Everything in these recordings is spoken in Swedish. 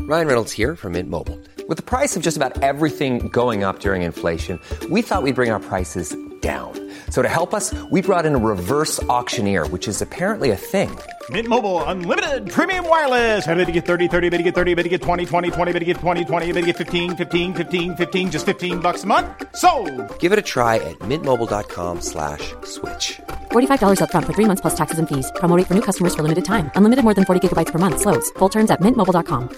Ryan Reynolds here from Mint Mobile. With the price of just about everything going up during inflation, we thought we'd bring our prices down. So to help us, we brought in a reverse auctioneer, which is apparently a thing. Mint Mobile Unlimited Premium Wireless. How to get 30, 30, bit to get 30, bit to get 20, 20, 20, bit to get 20, 20, bit to get 15, 15, 15, 15, just $15 a month? Sold! Give it a try at mintmobile.com/switch. $45 up front for 3 months plus taxes and fees. Promo rate for new customers for limited time. Unlimited more than 40 gigabytes per month. Slows full terms at mintmobile.com.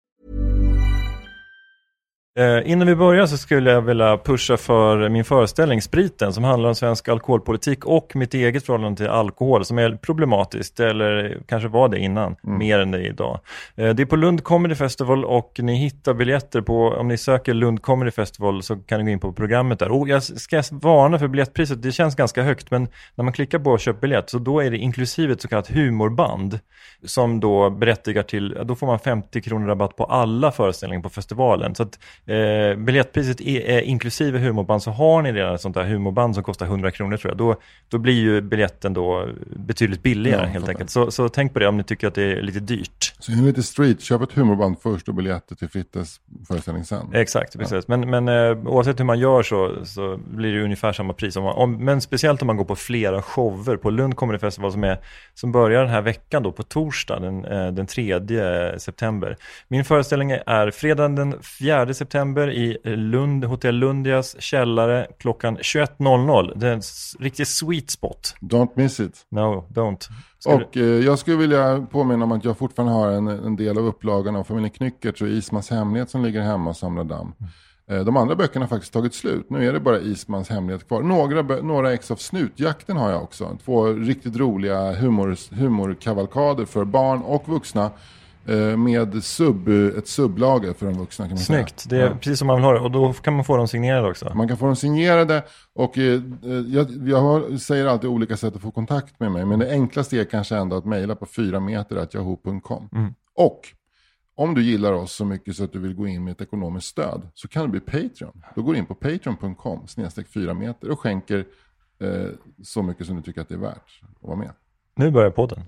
Innan vi börjar så skulle jag vilja pusha för min föreställning Spriten, som handlar om svensk alkoholpolitik och mitt eget förhållande till alkohol, som är problematiskt, eller kanske var det innan, mer än det idag. Det är på Lund Comedy Festival och ni hittar biljetter på, om ni söker Lund Comedy Festival så kan ni gå in på programmet där. Och jag ska varna för biljettpriset, det känns ganska högt, men när man klickar på köp biljett så då är det inklusive ett så kallat humorband som då berättigar till, då får man 50 kronor rabatt på alla föreställningar på festivalen. Så att biljettpriset är inklusive humorband, så har ni redan ett sånt där humorband som kostar 100 kronor tror jag, då blir ju biljetten då betydligt billigare helt enkelt. Så tänk på det om ni tycker att det är lite dyrt. Så är det lite street, köp ett humorband först och biljetter till Frittes föreställning sen. Exakt, precis. Men oavsett hur man gör så blir det ungefär samma pris. Men speciellt om man går på flera shower på Lund Comedy Festival som börjar den här veckan då på torsdag den 3 september. Min föreställning är fredagen den 4 september i Lund, Hotell Lundias källare klockan 21.00. Det är en riktigt sweet spot. Don't miss it. No, don't. Jag skulle vilja påminna om att jag fortfarande har en del av upplagan av Familjen Knyckert och Ismans hemlighet som ligger hemma och samlar damm. De andra böckerna har faktiskt tagit slut. Nu är det bara Ismans hemlighet kvar. Några ex av Snutjakten har jag också. 2 riktigt roliga humorkavalkader för barn och vuxna. Med ett sublager för de vuxna kan man säga. Snyggt, det är precis som man vill ha det. Och då kan man få dem signerade också. Man kan få dem signerade. Och jag säger alltid olika sätt att få kontakt med mig. Men det enklaste är kanske ändå att mejla på 4meter@yahoo.com. Och om du gillar oss så mycket så att du vill gå in med ett ekonomiskt stöd, så kan du bli Patreon. Då går du in på patreon.com/4meter och skänker så mycket som du tycker att det är värt att vara med. Nu börjar podden.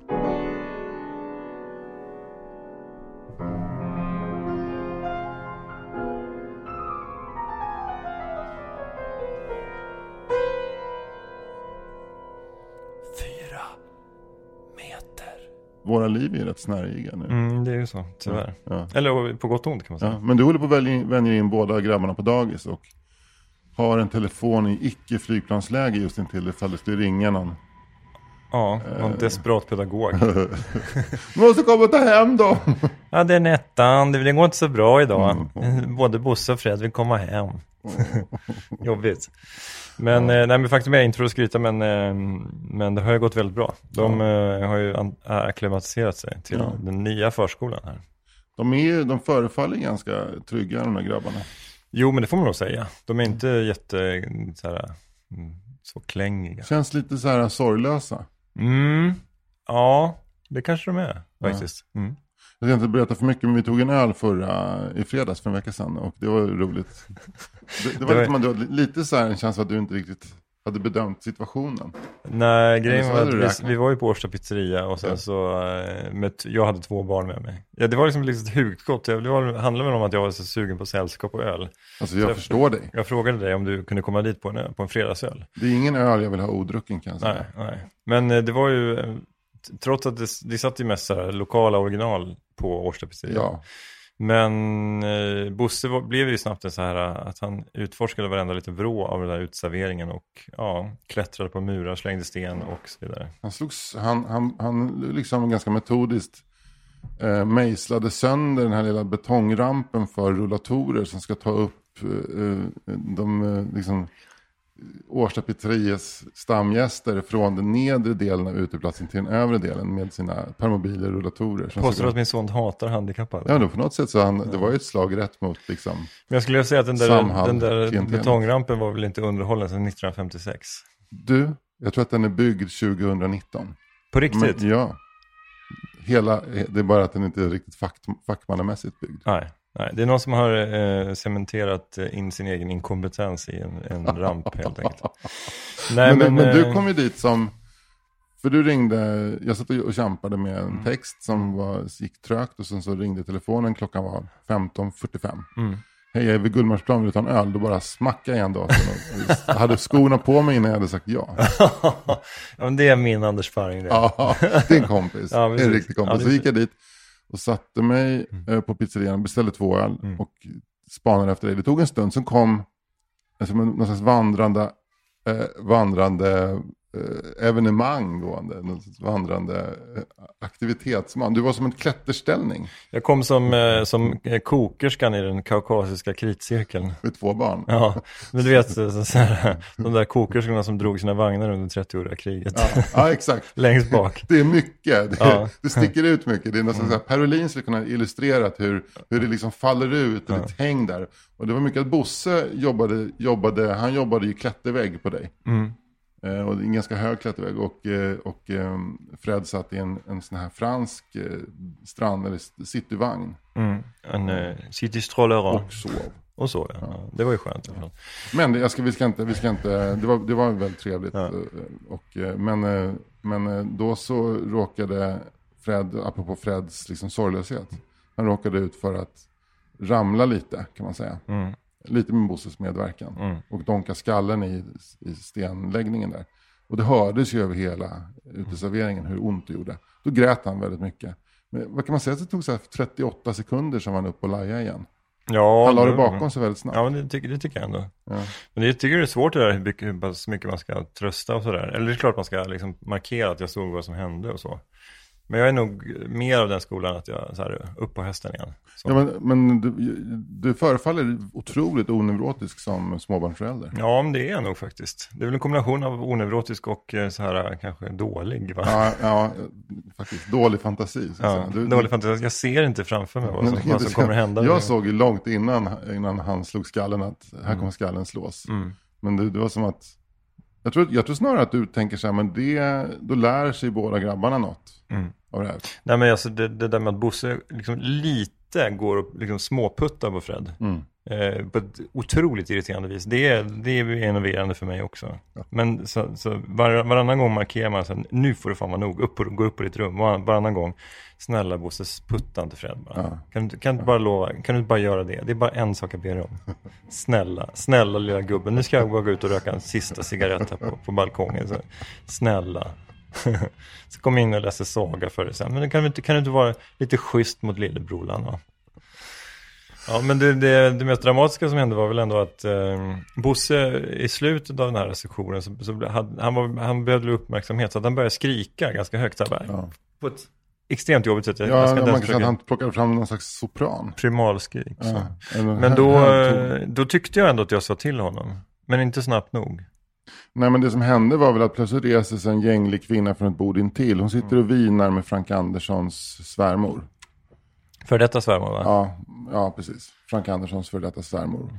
Våra liv är rätt snärjiga nu. Det är ju så, tyvärr. Ja. Eller på gott och ont kan man säga. Ja, men du håller på att vänja in båda grabbarna på dagis och har en telefon i icke-flygplansläge just intill ifall det skulle ringa någon. Ja, någon desperat pedagog. Måste komma och ta hem då. Ja, det är Nettan. Det går inte så bra idag. Både Bosse och Fred vill komma hem. Jobbigt. Men, men faktum är jag inte för att skryta, men det har ju gått väldigt bra. De har ju akklimatiserat sig till den nya förskolan här. De förefaller ganska trygga, de här grabbarna. Jo, men det får man nog säga. De är inte så klängiga. Känns lite så här sorglösa. Ja, det kanske de är faktiskt. Jag ska inte berätta för mycket, men vi tog en öl i fredags för en vecka sedan och det var roligt. Det var lite så här en känsla att du inte riktigt hade bedömt situationen. Nej, grejen var att vi var ju på Årsta pizzeria och sen jag hade 2 barn med mig. Ja, det var liksom lite ett hugskott. Det handlade väl om att jag var så sugen på sällskap och öl. Alltså jag förstår dig. Jag frågade dig om du kunde komma dit på en fredagsöl. Det är ingen öl jag vill ha odrucken kan jag säga. Nej. Men det var ju, trots att det satt ju mest så här lokala original på Årsta pizzeria. Ja. Men Bosse blev ju snabbt så här att han utforskade varenda lite vrå av den där utserveringen och klättrade på murar, slängde sten och så vidare. Han liksom ganska metodiskt mejslade sönder den här lilla betongrampen för rullatorer som ska ta upp Årsta pizzerias stamgäster från den nedre delen av uteplatsen till den övre delen med sina permobiler och rullatorer. Påstår att min son hatar handikappade? Ja, då på något sätt så det var ju ett slag rätt mot liksom. Men jag skulle säga att den där betongrampen var väl inte underhållen sedan 1956. Jag tror att den är byggd 2019. På riktigt? Men, ja. Det är bara att den inte är riktigt fackmannamässigt byggd. Nej, det är någon som har cementerat in sin egen inkompetens i en ramp helt enkelt. Nej, men du kom ju dit som För du ringde, jag satt och kämpade med en text som gick trögt och sen så ringde telefonen, klockan var 15:45. Hej, jag är vid Gullmarsplan, vill du ta en öl? Då bara smackade jag igen datorn och jag hade skorna på mig innan jag hade sagt ja. Ja, men det är min Anders Faring. Ja, det är en kompis. Ja, en riktig kompis. Ja, så gick jag dit och satte mig på pizzerian, beställde 2 öl och spanade efter det. Det tog en stund, sen kom någon slags vandrande evenemang gående, någon vandrande aktivitetsman. Du var som en klätterställning. Jag kom som kokerskan i den kaukasiska kritcirkeln. Med 2 barn. Ja, men du vet så här, de där kokerskorna som drog sina vagnar under 30-åriga kriget. Ja, exakt. Längst bak. Det är mycket. Det sticker ut mycket. Det är nästan så här, Perolin skulle kunna illustrera hur det liksom faller ut och ett häng där. Och det var mycket att Bosse jobbade ju klättervägg på dig. Och det är en ganska hög klättervägg och Fred satt i en sån här fransk strand eller cityvagn. En citystrollera. Och sov. Och så, ja. Det var ju skönt. Men vi ska inte det var väldigt trevligt. Men då så råkade Fred, apropå Freds liksom sorglöshet, han råkade ut för att ramla lite, kan man säga. Lite med Bosses medverkan. Och donka skallen i stenläggningen där. Och det hördes ju över hela uteserveringen hur ont det gjorde. Då grät han väldigt mycket. Men vad kan man säga, att det tog så här 38 sekunder som han upp och laja igen. Ja, han la det bakom sig väldigt snabbt. Ja, men det tycker jag ändå. Ja. Men jag tycker det är svårt det där hur mycket man ska trösta och sådär. Eller det är klart man ska liksom markera att jag såg vad som hände och så. Men jag är nog mer av den skolan att jag så här, upp på hästen igen. Så. Ja, men du förefaller otroligt oneurotisk som småbarnsförälder. Ja, men det är nog faktiskt. Det är väl en kombination av oneurotisk och så här kanske dålig, va? Ja, faktiskt. Dålig fantasi. Dålig fantasi. Jag ser inte framför mig vad som kommer hända. Jag såg ju långt innan han slog skallen att här kommer skallen slås. Men det var som att jag tror snarare att du tänker så här, men då lär sig båda grabbarna något av det här. Nej, men alltså det där med att Bosse liksom lite går och liksom småputtar på Fred. På ett otroligt irriterande vis. Det är enerverande för mig också. Ja. Men så varannan gång markerar man så här, nu får du fan vara nog, gå upp på ditt rum. Varannan gång, snälla Bosse, putta inte Fred bara. Ja. Kan du bara lova, kan du inte bara göra det? Det är bara en sak jag ber om. Snälla lilla gubben, nu ska jag bara gå ut och röka en sista cigarett här på balkongen. Så, snälla. Så kom in och läser saga för dig sen. Men kan du inte vara lite schysst mot lillebrolan, va? Ja, men det mest dramatiska som hände var väl ändå att Bosse i slutet av den här sessionen han behövde uppmärksamhet, så att han började skrika ganska högt där. Ja. På ett extremt jobbigt sätt. Man kan säga att han plockade fram någon slags sopran. Primalskrik. Ja. Men då tyckte jag ändå att jag sa till honom. Men inte snabbt nog. Nej, men det som hände var väl att plötsligt reser sig en gänglig kvinna från ett bord intill. Hon sitter och vinar med Frank Anderssons svärmor. För detta svärmor, va? Ja, precis. Frank Anderssons för detta svärmor.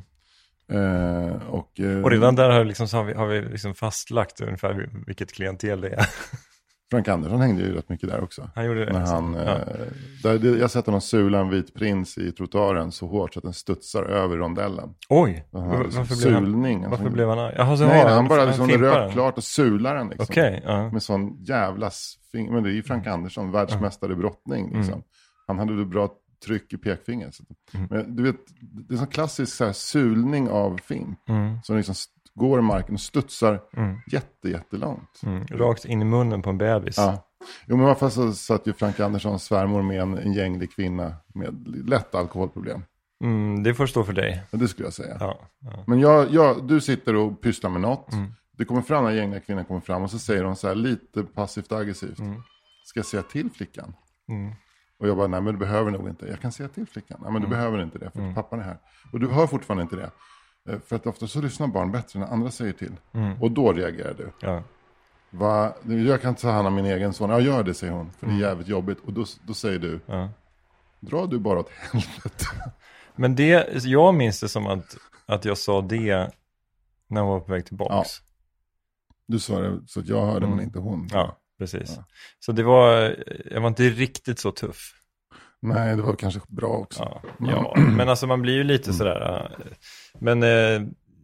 Och redan där har vi liksom fastlagt ungefär vilket klientel det är. Frank Andersson hängde ju rätt mycket där också. Han gjorde det. När jag sett honom sula en vit prins i trottoaren så hårt så att den studsar över rondellen. Oj! Varför blev han arg? Han bara liksom rök klart och sular den liksom. Okay, med sån jävlas men det är ju Frank Andersson, världsmästare brottning liksom. Han hade ju bra tryck i pekfingret. Men du vet, det är en klassisk så här sulning av fimp. Som liksom går i marken och studsar jättelångt. Rakt in i munnen på en bebis. Ja. Jo, men i alla fall så satt ju Frank Anderssons svärmor med en gänglig kvinna med lätt alkoholproblem. Det får stå för dig. Ja, det skulle jag säga. Ja. Men du sitter och pysslar med något. Det kommer fram, den gängliga kvinnan kommer fram och så säger hon så här lite passivt aggressivt. Ska jag säga till flickan? Och jag bara, nej men du behöver nog inte. Jag kan säga till flickan. Nej men du behöver inte det, för pappan är här. Och du hör fortfarande inte det. För att ofta så lyssnar barn bättre när andra säger till. Och då reagerar du. Ja. Jag kan inte ta hand om min egen son. Ja, gör det, säger hon. För det är jävligt jobbigt. Och då säger du, dra du bara åt helvete. Men jag minns det som att jag sa det när jag var på väg tillbaks. Ja. Du sa det så att jag hörde men inte hon. Ja. Precis. Ja. Så jag var inte riktigt så tuff. Nej, det var kanske bra också. Ja, men alltså man blir ju lite sådär. Men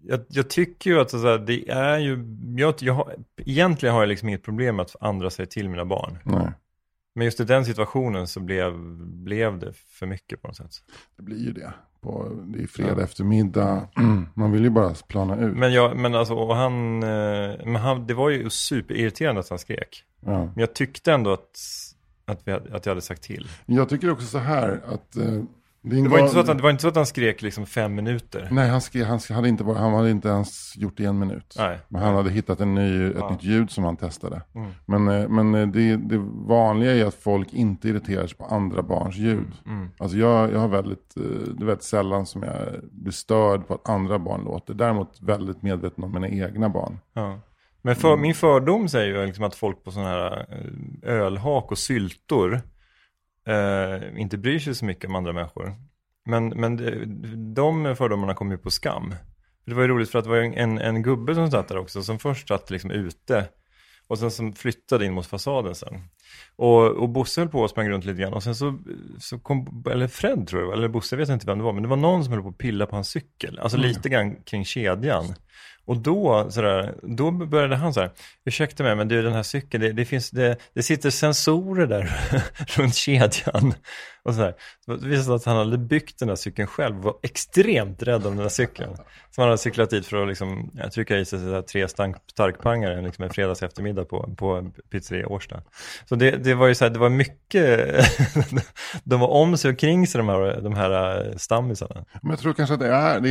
jag tycker ju att så här, det är ju... Egentligen har jag liksom inget problem med att andra säger till mina barn. Nej. Men just i den situationen så blev det för mycket på något sätt. Det blir ju det. Det är fredag eftermiddag. Man vill ju bara plana ut. Men alltså, och han, det var ju superirriterande att han skrek. Ja. Men jag tyckte ändå att jag hade sagt till. Jag tycker också så här att... Det var inte så att han skrek liksom 5 minuter. Nej, han hade inte ens gjort det i 1 minut. Nej. Men han hade hittat ett nytt ljud som han testade. Men det vanliga är att folk inte irriterar sig på andra barns ljud. Alltså jag har det är väldigt sällan som jag blir störd på att andra barn låter. Däremot väldigt medveten om mina egna barn. Ja. Men min fördom säger ju liksom att folk på sådana här ölhak och syltor inte bryr sig så mycket om andra människor. Men de fördomarna kom ju på skam. Det var ju roligt för att det var en gubbe som satt där också, som först satt liksom ute och sen som flyttade in mot fasaden sen. Och Bosse höll på och sprang runt lite grann och sen så kom, eller Fred tror jag, eller Bosse, vet inte vem det var, men det var någon som höll på att pilla på hans cykel. Alltså lite grann kring kedjan. Och då började han så här: ursäkta mig, men den här cykeln, det sitter sensorer där runt kedjan. Och så här. Det visade att han hade byggt den här cykeln själv och var extremt rädd om den här cykeln. Så han hade cyklat dit för att liksom, trycka i sig 3 starkpangare liksom en fredags eftermiddag på pizzeria Årsta. Så det var ju så här, det var mycket de var om sig och kring sig de här stammisarna. Men jag tror kanske att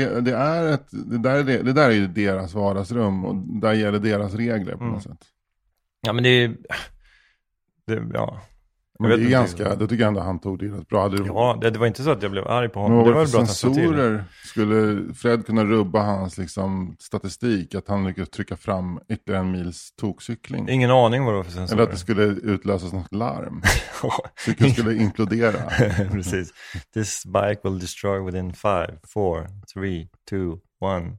det där är ju deras vardagsrum och där gäller deras regler på något sätt. Ja, men det ja. Men det är ganska, det tycker jag ändå han tog det rätt bra. Det var inte så att jag blev arg på honom. Men det var väl bra att sensorer skulle Fred kunna rubba hans liksom statistik, att han lyckades trycka fram ytterligare 1 mils tokcykling. Ingen aning vad det var för sensorer. Eller att det skulle utlösas något larm. Cykeln skulle implodera. Precis. This bike will destroy within 5, 4, 3, 2, 1.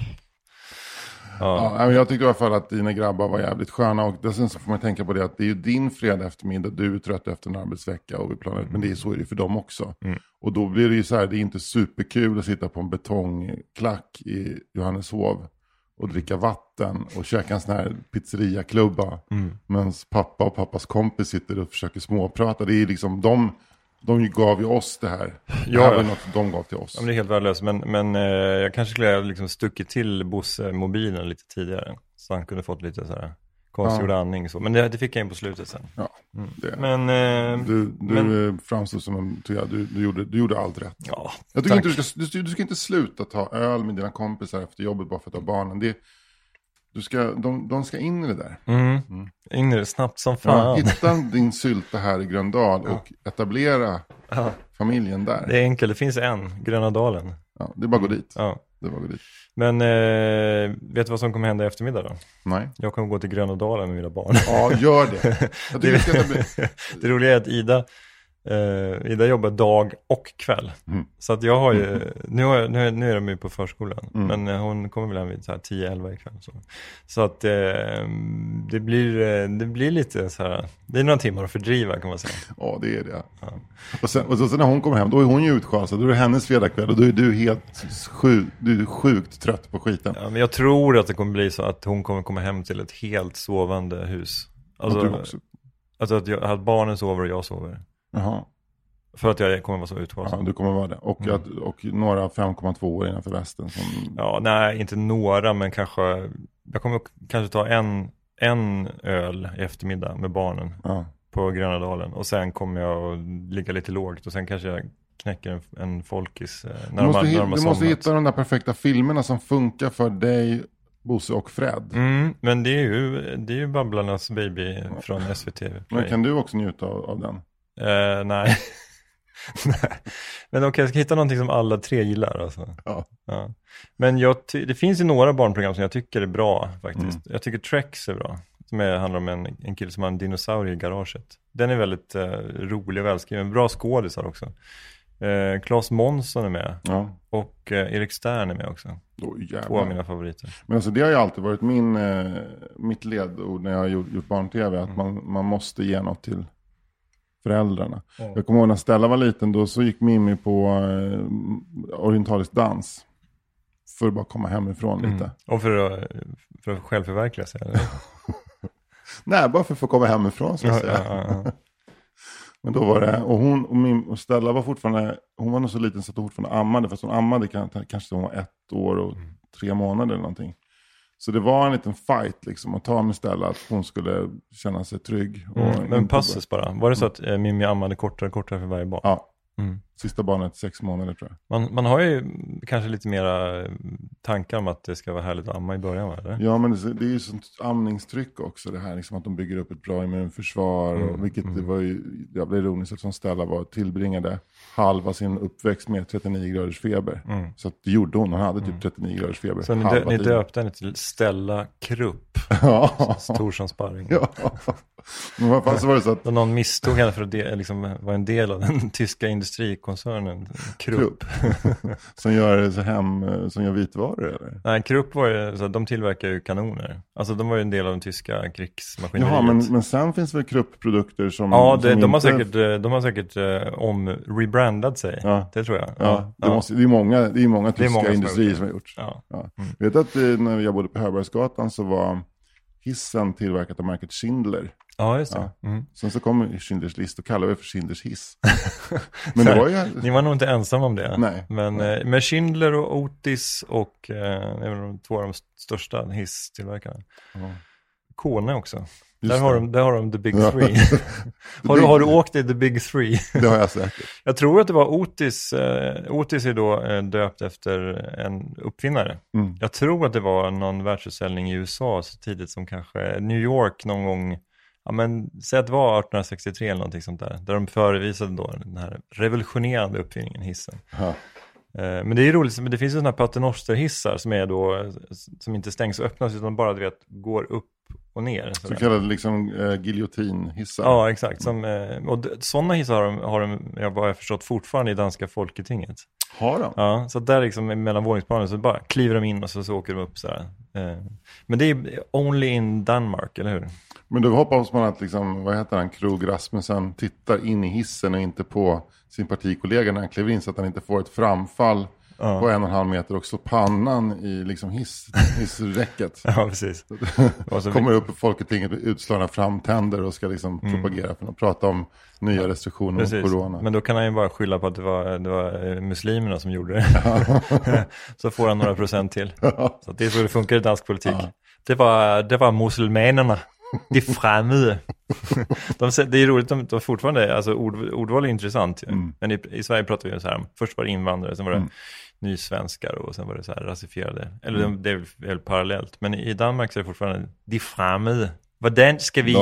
Ja, jag tyckte i alla fall att dina grabbar var jävligt sköna, och dessutom så får man tänka på det att det är ju din fredag eftermiddag, du är trött efter en arbetsvecka och vi planerar, men så är det för dem också. Och då blir det ju så här, det är inte superkul att sitta på en betongklack i Johanneshov och dricka vatten och käka en sån här pizzeriaklubba medan pappa och pappas kompis sitter och försöker småprata. Det är liksom de gav ju oss det här. Det här var något de gav till oss. Ja, men det är helt värdelöst. Men jag kanske skulle ha liksom stuckit till Bosse-mobilen lite tidigare. Så han kunde fått lite så här konstgjord andning. Så. Men det fick jag in på slutet sen. Ja, det. Men, du framstod som en... Du gjorde allt rätt. Ja, jag tycker inte du ska inte sluta ta öl med dina kompisar efter jobbet bara för att ta barnen. De ska in i det där. In i det snabbt som fan. Ja, hitta din sylta här i Gröndal och etablera familjen där. Det är enkelt, det finns en, Grönadalen. Ja, det är bara att gå dit. Ja. Det är bara att gå dit. Men vet du vad som kommer hända i eftermiddag då? Nej. Jag kommer gå till Grönadalen med mina barn. Ja, gör det. Det roliga är att Ida jobbar dag och kväll. Så att jag har ju nu är de ju på förskolan, men hon kommer väl hem vid så här 10-11 ikväll så att det blir lite så här, det är några timmar att fördriva kan man säga. Ja, det är det. Ja. Och sen när hon kommer hem, då är hon ju utschasad, då är det hennes fredagkväll och då är du helt sjukt trött på skiten. Ja, men jag tror att det kommer bli så att hon kommer komma hem till ett helt sovande hus. Alltså att barnen sover och jag sover. Jaha. För att jag kommer vara så utschasad. Ja, du kommer vara det. Och några 5,2 år innanför västen. Ja, nej, inte några, men jag kommer kanske ta en öl i eftermiddag med barnen på Grönadalen. Och sen kommer jag att ligga lite lågt och sen kanske jag knäcker en folkis Du måste hitta de där perfekta filmerna som funkar för dig, Bosse och Fred. Men det är ju Babblarnas baby från SVT. Men kan du också njuta av den? Nej. Men okej, jag ska hitta någonting som alla 3 gillar alltså. Ja. Men det finns ju några barnprogram som jag tycker är bra faktiskt. Jag tycker Trex är bra. Som handlar om en kille som har en dinosaurie i garaget. Den är väldigt rolig och välskriven. Bra skådisar också. Claes Månsson är med. Ja. Och Erik Stern är med också. 2 av mina favoriter. Men alltså det har ju alltid varit mitt ledord när jag har gjort barn-tv. Att man måste ge något till föräldrarna. Jag kommer ihåg när Stella var liten, då så gick Mimmi på orientalisk dans. för att bara komma hemifrån lite. Och för att självförverkliga sig, eller? Nej, bara för att få komma hemifrån, så att säga. Ja. Men då var det, och Stella var fortfarande, hon var nog så liten så att hon fortfarande ammade, fast hon ammade kanske hon var 1 år och 3 månader eller någonting. Så det var en liten fight liksom att ta med Stella, att hon skulle känna sig trygg. Men passus bara, var det så att Mimmi ammade kortare för varje barn? Ja. Sista barnet 6 månader, tror jag. Man har ju kanske lite mera tankar om att det ska vara härligt att amma i början, va? Eller? Ja, men det är ju sånt amningstryck också, det här liksom att de bygger upp ett bra immunförsvar, vilket det var ju jävla ironiskt, som Stella tillbringade halva sin uppväxt med 39 graders feber. Så att det gjorde hon hade typ 39 graders feber. Så ni döpte henne till Stella Krupp. Stor som sparring. Ja. Men vad fan, så var det så att någon misstog henne för att det liksom var en del av den tyska industrikoncernen Krupp. som gör vitvaror, eller? Nej, Krupp var ju så att de tillverkar ju kanoner. Alltså de var ju en del av den tyska krigsmaskineriet. Ja, men sen finns väl Krupp-produkter som... Ja, de har säkert rebrandat sig. Ja. Det tror jag. Ja. Det är många tyska industrier som har gjort. Ja. Vet att när jag bodde på Högbergsgatan så var hissen tillverkat av märket Schindler. Ja, just det. Ja. Sen så kom Schindlers list och kallade det för Schindlers hiss. Men det var ju... Ni var nog inte ensam om det. Nej. Men med Schindler och Otis och de 2 av de största hisstillverkarna. Kone också. Där har de The Big Three. Har du åkt i The Big Three? Det har jag säkert. Jag tror att det var Otis. Otis är då döpt efter en uppfinnare. Jag tror att det var någon världsutställning i USA så tidigt som kanske New York någon gång. Ja, men säg att det var 1863 eller någonting sånt där. Där de förevisade då den här revolutionerande uppfinningen, hissen. Men det är ju roligt, men det finns ju sådana här paternosterhissar som är då, som inte stängs och öppnas utan bara går upp och ner. Så kallade liksom giljotinhissar. Ja, exakt. Och sådana hissar har de, jag har förstått, fortfarande i danska folketinget. Har de? Ja, så där liksom mellan våningsplanen så bara kliver de in och så åker de upp så här. Men det är only in Danmark, eller hur? Men då hoppas man att liksom, vad heter han, Krog Rasmussen tittar in i hissen och inte på sin partikollega när han kliver in, så att han inte får ett framfall på 1,5 meter och slår pannan i liksom hissräcket. Ja, precis. Kommer upp på Folketinget med utslagna framtänder och ska liksom propagera för att prata om nya restriktioner mot corona. Men då kan han ju bara skylla på att det var muslimerna som gjorde det. Så får han några procent till. Så det är så det funkar i dansk politik. Det var muslimerna. Det är främmande. Det är roligt, de fortfarande, alltså ordval är intressant. Men i Sverige pratar vi så här, först var det invandrare, sen var det nysvenskar och sen var det så här rasifierade. Eller det är väl parallellt. Men i Danmark så är det fortfarande de främmande. Hvordan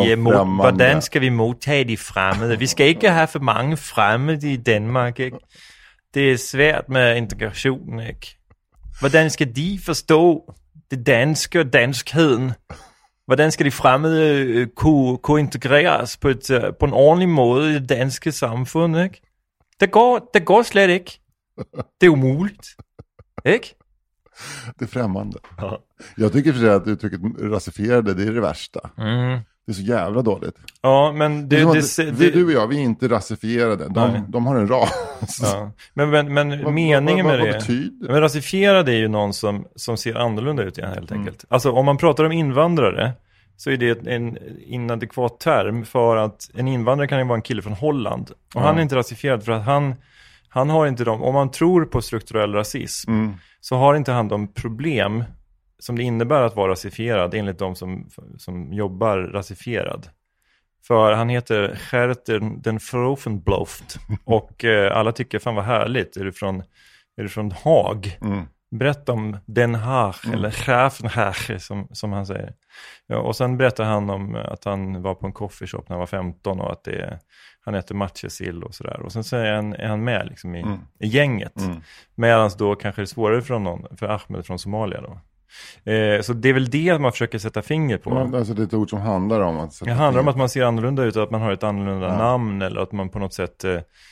ska vi motta de främmande? Vi ska inte ha för många främmande i Danmark, ikke? Det är svårt med integration, ikke? Hvordan ska de förstå det danska och danskheden? Hvordan skal de fremmede kunne integreres på en ordentlig måde i det danske samfund, ikke? Det går slet ikke. Det är umuligt. Ikke? Det är främmande. Ja. Jag tycker för sig att uttrycket rasifierade, det är det värsta. Det är så jävla dåligt. Ja, men du och jag, vi är inte rasifierade. De har en ras. Ja. Men meningen med det... betyder? Men rasifierad är ju någon som ser annorlunda ut igen, helt enkelt. Alltså om man pratar om invandrare så är det en inadekvat term, för att en invandrare kan ju vara en kille från Holland. Och han är inte rasifierad för att han har inte om man tror på strukturell rasism så har inte han de problem som det innebär att vara rasifierad enligt de som jobbar rasifierad. För han heter Gert den Frofenbloft och alla tycker fan vad härligt. Är du från Haag? Berätta om Den Haag eller Gravenhaag som han säger. Ja, och sen berättar han om att han var på en coffeeshop när han var 15 och att han äter matjessill och sådär. Och sen så är han med liksom i gänget. Medan då kanske det är svårare för Ahmed från Somalia då. Så det är väl det man försöker sätta finger på. Alltså det är ett ord som handlar om att det handlar om att man ser annorlunda ut och att man har ett annorlunda namn eller att man på något sätt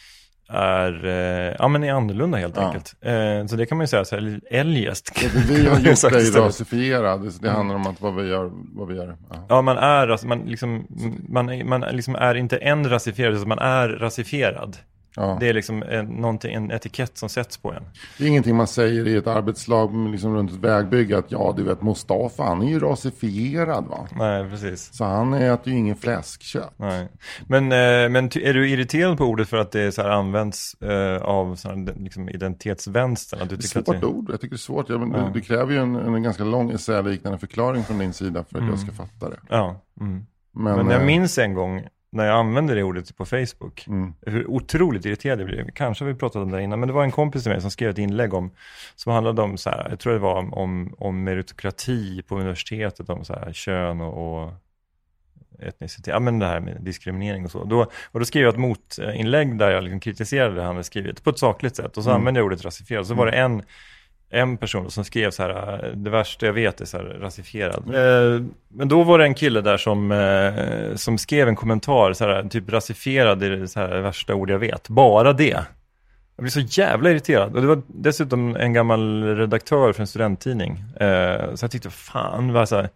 är annorlunda helt enkelt. Så det kan man ju säga så här, eljest. Vi har gjort dig rasifierad. Det handlar om att vad vi gör. Ja, man liksom är inte en rasifierad, utan man är rasifierad. Ja. Det är liksom en etikett som sätts på en. Det är ingenting man säger i ett arbetslag liksom runt ett vägbygge att ja, du vet Mustafa, han är ju rasifierad va? Nej, precis. Så han äter ju ingen fläskkött. Nej. Men är du irriterad på ordet för att det så här används av så här, liksom identitetsvänstern? Att du Det är tycker svårt att det... ord, jag tycker det är svårt. Det kräver ju en ganska lång essäliknande förklaring från din sida för att jag ska fatta det. Ja. Men jag minns en gång när jag använde det ordet på Facebook, hur otroligt irriterad jag blev. Kanske har vi pratat om det innan, men det var en kompis till mig som skrev ett inlägg som handlade om så här, jag tror det var om meritokrati på universitetet, om så här kön och etnicitet, ja men det här med diskriminering och så. Och då skrev jag ett motinlägg där jag liksom kritiserade det han hade skrivit på ett sakligt sätt, och så använde jag ordet rasifierad. Så var det en person som skrev så här, det värsta jag vet är så här rasifierad. Men då var det en kille där som skrev en kommentar så här, typ rasifierad är det så här värsta ord jag vet. Bara det. Jag blev så jävla irriterad. Och det var dessutom en gammal redaktör för en studenttidning. Så jag tyckte, fan, var så här,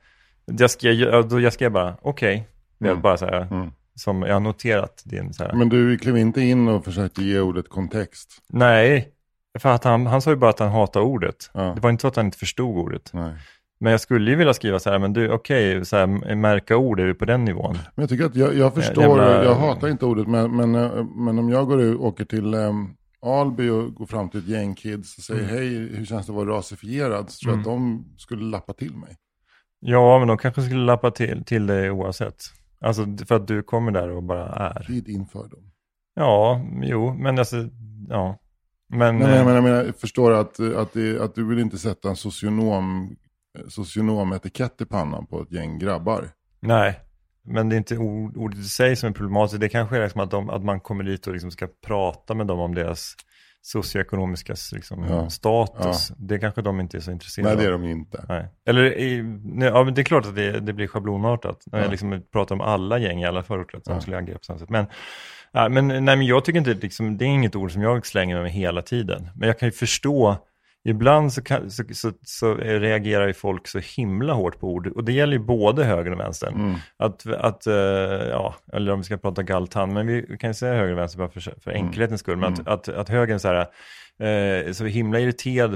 jag skrev bara, okej. Bara så här, som jag har noterat din så här. Men du klev inte in och försökte ge ordet kontext? Nej. För att han sa ju bara att han hatar ordet. Ja. Det var inte så att han inte förstod ordet. Nej. Men jag skulle ju vilja skriva så här, men du, okej, så här, märka ord är vi på den nivån. Men jag tycker att jag förstår, jag hatar inte ordet, men om jag åker till Alby och går fram till ett gäng kids och säger hej, hur känns det att vara rasifierad? Så tror jag att de skulle lappa till mig. Ja, men de kanske skulle lappa till dig oavsett. Alltså för att du kommer där och bara är. Vid inför dem. Ja, jo, men alltså, ja. Men, jag förstår att du vill inte sätta en socionom-etikett i pannan på ett gäng grabbar. Nej, men det är inte ordet i sig som är problematiskt. Det kanske är liksom att man kommer dit och liksom ska prata med dem om deras socioekonomiska liksom, status. Ja. Det kanske de inte är så intresserade av. Nej, det är de inte. Nej. Eller, ja, men det är klart att det blir schablonartat. När jag liksom pratar om alla gäng i alla förorter som skulle agera på samma sätt. Men jag tycker inte liksom, det är inget ord som jag slänger med hela tiden. Men jag kan ju förstå, ibland så reagerar ju folk så himla hårt på ord. Och det gäller ju både höger och vänster. Eller om vi ska prata galtan, men vi kan ju säga höger och vänster bara för enkelhetens skull. Men att högern så här, så himla irriterade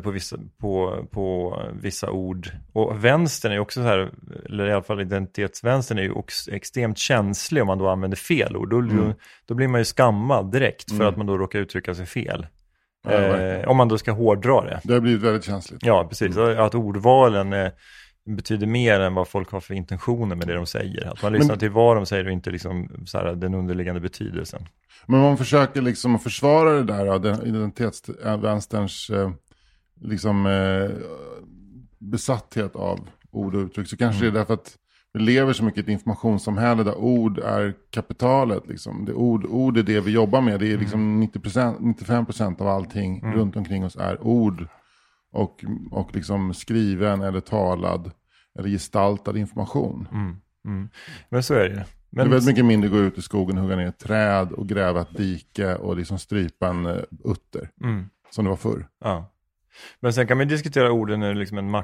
på vissa ord. Och vänstern är också så här, eller i alla fall identitetsvänstern är ju också extremt känslig om man då använder fel ord. Då blir man ju skammad direkt för att man då råkar uttrycka sig fel. Om man då ska hårdra det. Det har blivit väldigt känsligt. Ja, precis. Att ordvalen betyder mer än vad folk har för intentioner med det de säger. Att man lyssnar till vad de säger och inte liksom så här, den underliggande betydelsen. Men man försöker liksom att försvara det där, den identitetsvänsterns besatthet av ord och uttryck. Så kanske det är därför att vi lever så mycket i ett informationssamhälle där ord är kapitalet. Liksom. Ord är det vi jobbar med. Det är liksom 95% av allting runt omkring oss är ord. Och liksom skriven eller talad eller gestaltad information. Men så är det. Det är väldigt mycket mindre gå ut i skogen och hugga ner ett träd och gräva ett dike och liksom strypa en utter. Som det var förr. Ja. Men sen kan man diskutera orden ur liksom en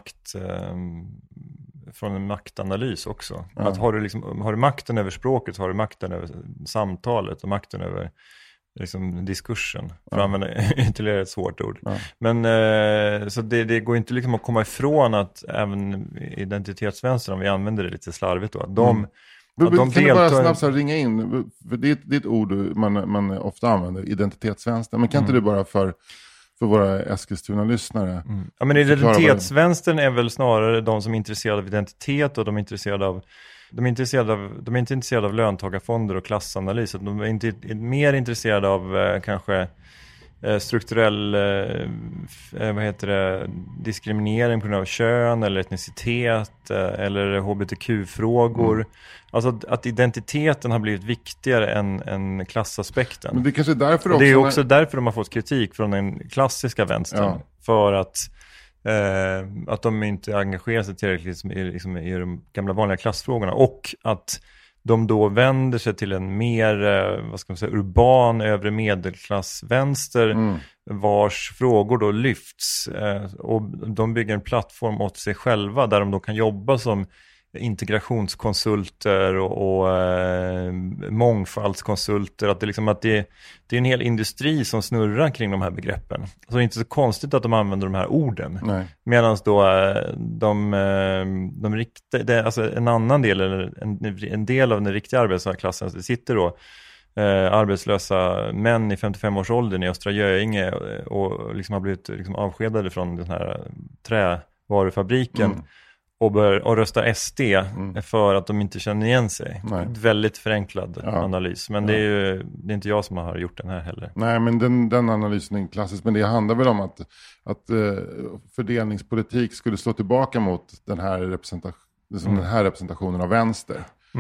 från en maktanalys också. Ja. Att har du makten över språket, har du makten över samtalet och makten över liksom diskursen. För att använda ytterligare ett svårt ord. Ja. Men så det går inte liksom att komma ifrån att även identitetsvänster, om vi använder det lite slarvigt då, kan du bara snabbt ringa in, för det är ett ord man ofta använder, identitetsvänster. Men kan inte du bara för våra Eskilstuna-lyssnare. Ja, men identitetsvänstern är väl snarare de som är intresserade av identitet, och de är inte intresserade av löntagarfonder och klassanalys. De är inte mer intresserade av kanske strukturell diskriminering på grund av kön eller etnicitet eller hbtq-frågor. Alltså att identiteten har blivit viktigare än klassaspekten. Men det kanske är därför också. Och det är också därför de har fått kritik från den klassiska vänstern. Ja. För att de inte engagerar sig tillräckligt i de gamla vanliga klassfrågorna. Och att de då vänder sig till en mer urban övre medelklassvänster vars frågor då lyfts. Och de bygger en plattform åt sig själva där de då kan jobba som integrationskonsulter och mångfaldskonsulter. Att det är en hel industri som snurrar kring de här begreppen. Så det är inte så konstigt att de använder de här orden. Medan då de riktiga, alltså en annan del, eller en del av den riktiga arbetarklassen, det sitter då arbetslösa män i 55-årsåldern i Östra Göinge och liksom har blivit liksom avskedade från den här trävarufabriken och rösta SD för att de inte känner igen sig. Väldigt förenklad analys, men det är inte jag som har gjort den här heller. Nej, men den analysen är klassisk, men det handlar väl om att fördelningspolitik skulle slå tillbaka mot den här representationen av vänster.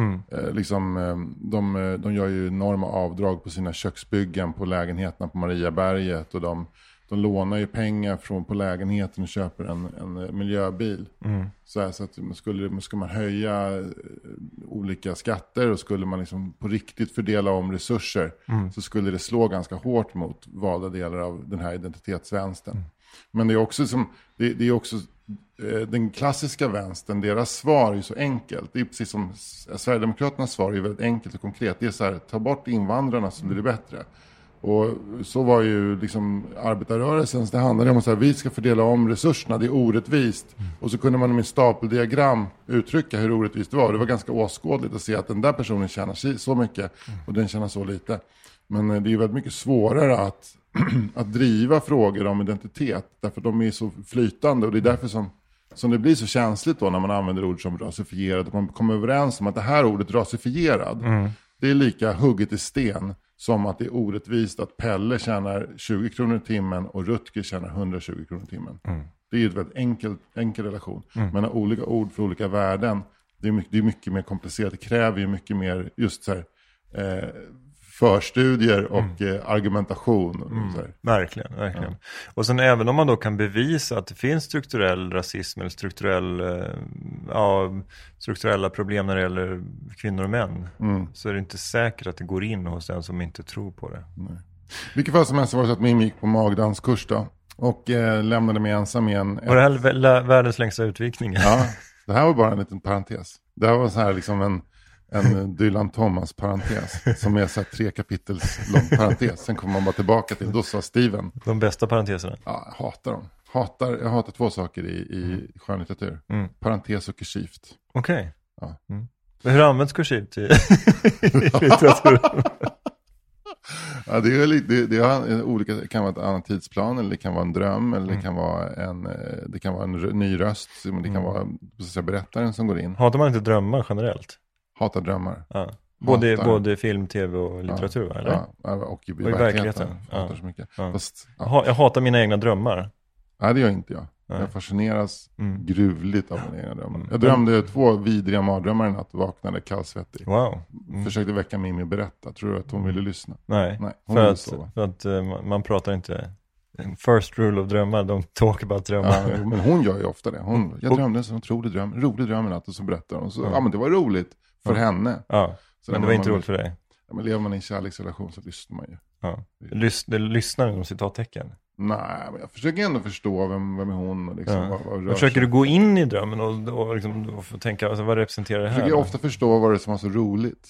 De gör ju enorma avdrag på sina köksbyggen på lägenheterna på Mariaberget, och de lånar ju pengar på lägenheten och köper en miljöbil. Så att skulle man höja olika skatter och skulle man liksom på riktigt fördela om resurser, så skulle det slå ganska hårt mot valda delar av den här identitetsvänstern. Men det är också det är också den klassiska vänstern, deras svar är ju så enkelt. Det är precis som Sverigedemokraternas svar är väldigt enkelt och konkret. Det är så här: ta bort invandrarna så blir det bättre. Och så var ju liksom arbetarrörelsen. Det handlade om att vi ska fördela om resurserna, det är orättvist. Och så kunde man med stapeldiagram uttrycka hur orättvist det var. Det var ganska åskådligt att se att den där personen tjänar så mycket och den tjänar så lite. Men det är ju väldigt mycket svårare att driva frågor om identitet, därför de är så flytande, och det är därför som det blir så känsligt då när man använder ord som rasifierad, att man kommer överens om att det här ordet rasifierad, det är lika hugget i sten som att det är orättvist att Pelle tjänar 20 kronor i timmen och Rutger tjänar 120 kronor i timmen. Det är ju ett väldigt enkel relation. Men olika ord för olika värden, det är mycket mer komplicerat. Det kräver ju mycket mer just så här, förstudier och argumentation. Och så här. Verkligen. Och sen även om man då kan bevisa att det finns strukturell rasism eller strukturella problem när det gäller kvinnor och män, så är det inte säkert att det går in hos den som inte tror på det. Vilket fall som helst var det så att Mimmi gick på magdanskurs då, och lämnade mig ensam igen. Var det här världens längsta utvikning? Ja, det här var bara en liten parentes. Det här var så här liksom en Dylan Thomas parentes som är så här 3 kapitels lång parentes. Sen kommer man bara tillbaka till, då sa Steven. De bästa parenteserna. Ja, jag hatar dem. Jag hatar 2 saker i skönlitteratur. Parentes och kursivt. Okej. Ja. Men hur används kursivt i litteratur? Ja, det är olika, det kan vara ett annat tidsplan, eller det kan vara en dröm, eller det kan vara en ny röst, det kan vara berättaren som går in. Hatar man inte drömmar generellt? Hatar drömmar. Ja. Både film, tv och litteratur, eller? Ja, och i verkligheten. Hatar så mycket. Ja. Fast, Jag hatar mina egna drömmar. Nej, det gör inte jag. Jag fascineras gruvligt av mina egna drömmar. Jag drömde 2 vidriga mardrömmar i natt och vaknade kallsvettig. Wow. Försökte väcka Mimmi och berätta. Tror du att hon ville lyssna? Nej, för att man pratar inte. First rule of drömmar, don't talk about drömmar. Men hon gör ju ofta det. Jag drömde en sån rolig dröm i natt, och så berättar hon. Så, men det var roligt för henne. Ja, så men det var inte roligt för dig. Ja, men lever man i en kärleksrelation så lyssnar man ju. Ja. Lyssnar inom citattecken. Nej, men jag försöker ändå förstå vem är hon och liksom, vad försöker du gå in i drömmen och liksom, tänka, alltså, vad representerar det här? Jag försöker ofta förstå vad det är som var så roligt.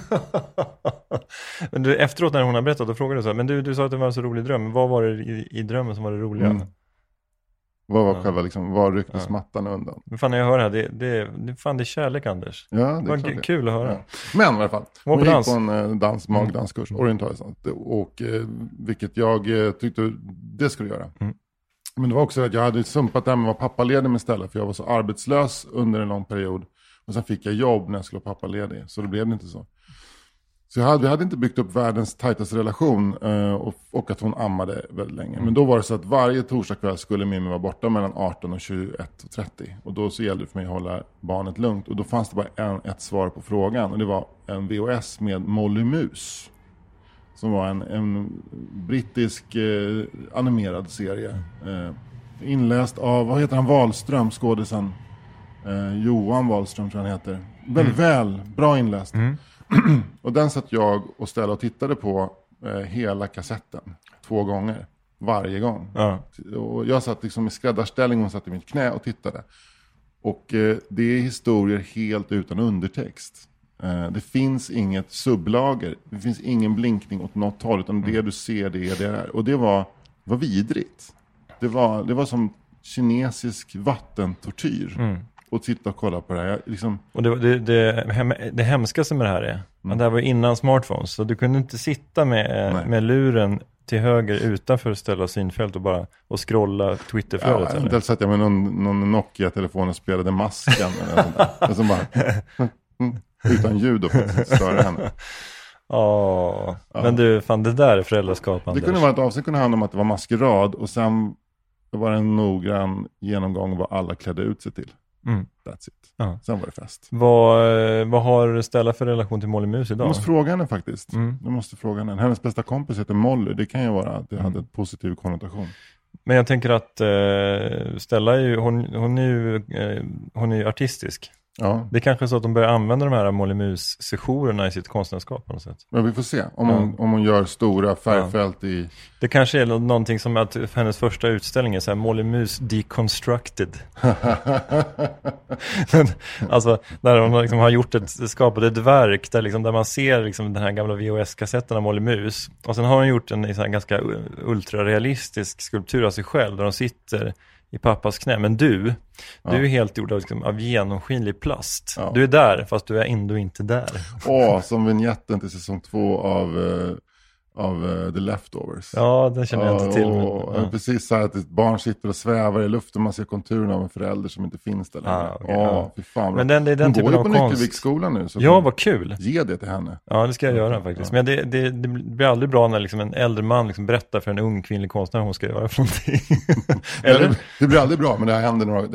Men efteråt när hon har berättat, då frågade du så här, men du sa att det var en så rolig dröm. Vad var det i drömmen som var det roliga? Vad var själva liksom, var rycktes mattan undan? Men fan, när jag hör det här, det är kärlek, Anders. Ja, det var kul att höra. Ja. Men i alla fall, hon gick på en magdanskurs, orientalisk, och vilket jag tyckte det skulle göra. Men det var också att jag hade sumpat det här med att vara pappaledig med istället, för jag var så arbetslös under en lång period, och sen fick jag jobb när jag skulle vara pappaledig, så det blev det inte så. Så vi hade inte byggt upp världens tajtaste relation, och att hon ammade väldigt länge. Men då var det så att varje torsdagkväll skulle Mimmi vara borta mellan 18 och 21:30. Och då så gällde det för mig att hålla barnet lugnt. Och då fanns det bara ett svar på frågan. Och det var en VHS med Molly Mus. Som var en brittisk animerad serie. Inläst av, vad heter han, Wahlström, skådisen. Johan Wahlström tror jag han heter. Väldigt bra inläst. Och den satt jag och ställde och tittade på hela kassetten 2 gånger, varje gång. Och jag satt liksom i skräddarställning och satt i mitt knä och tittade. Och det är historier helt utan undertext. Det finns inget sublager. Det finns ingen blinkning åt något håll. Utan det du ser, det är det är. Och det var vidrigt. Det var som kinesisk vattentortyr. Och titta och kolla på det här. Och det hemskaste med det här är att det här var innan smartphones. Så du kunde inte sitta med luren till höger utanför ställa synfält och scrolla Twitterflödet. Ja, där satt jag med någon Nokia-telefon och spelade Masken. Eller bara, utan ljud och störa henne. Ja. Men du, fan det där är föräldraskap, Det Anders. kunde vara ett avsnitt kunde handla om att det var maskerad. Och sen var det en noggrann genomgång vad alla klädde ut sig till. That's it. Ja. Sen var det fest. Vad har Stella för relation till Molly Mus idag? Du måste fråga henne faktiskt. Du måste fråga henne. Hennes bästa kompis heter Molly. Det kan ju vara att det hade en positiv konnotation. Men jag tänker att Stella är ju, hon är ju artistisk. Ja. Det är kanske så att de börjar använda de här Molly Mus-sessionerna i sitt konstnärskap på något sätt. Men vi får se om hon gör stora färgfält i... Det kanske är någonting som att hennes första utställning är så här Molly Mus Deconstructed. Alltså där hon liksom har skapat ett verk där man ser liksom den här gamla VHS-kassetten av Molly Mus. Och sen har hon gjort en så här ganska ultrarealistisk skulptur av sig själv där de sitter i pappas knä. Men du är helt gjord av genomskinlig plast. Ja. Du är där fast du är ändå inte där. Som vignetten till säsong 2 av The Leftovers. Ja, den känner jag inte till. Precis så här att ett barn sitter och svävar i luften och man ser konturen av en förälder som inte finns där längre. Fy fan. Men det är den typen av konst. Hon går ju på Nyckelviksskolan nu. Så ja, vad kul. Ge det till henne. Ja, det ska jag göra faktiskt. Men det blir aldrig bra när liksom en äldre man liksom berättar för en ung kvinnlig konstnär hon ska göra för någonting. Det blir aldrig bra, men det har hänt några